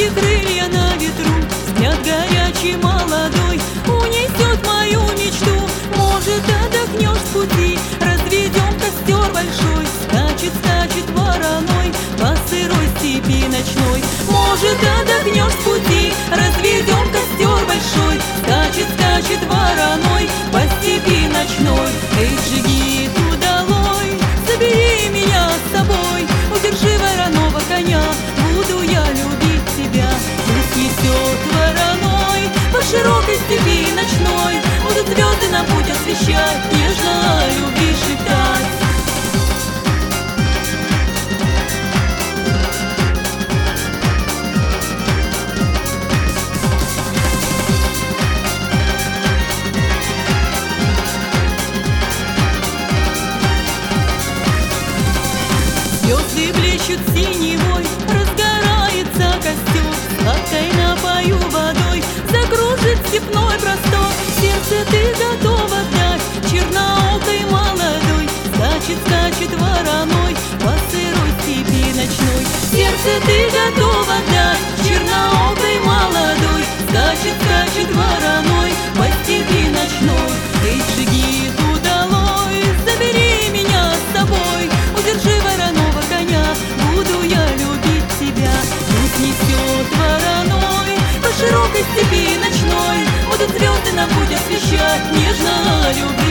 птички крылья на ветру, взгляд горячий молодой унесет мою мечту. Может, отдохнешь с пути, разведем костер большой. Скачет, скачет вороной по сырой степи ночной. Может, отдохнешь с пути, разведем костер большой. Скачет, скачет вороной по степи ночной. Эй, джигит, удалой, забери меня с собой. Удержи вороного коня, буду я любить тебя. Пусть несет вороной по широкой степи ночной. Будут звезды нам путь освещать, нежно о любви шептать. Звезды блещут синевой, разгорается костер. Сладкой напою водой закружит степной простор. Сердце ты готова дать черноокой молодой. Скачет, скачет вороной по сырой степи ночной. Сердце ты готова дать черноокой молодой. Скачет, скачет вороной по степи ночной. Эй, джигит, удалой, забери меня с собой. Удержи вороного коня, буду я любить тебя. Пусть несет вороной по широкой степи ночной. Будут звезды нам путь освещать, нежно любить.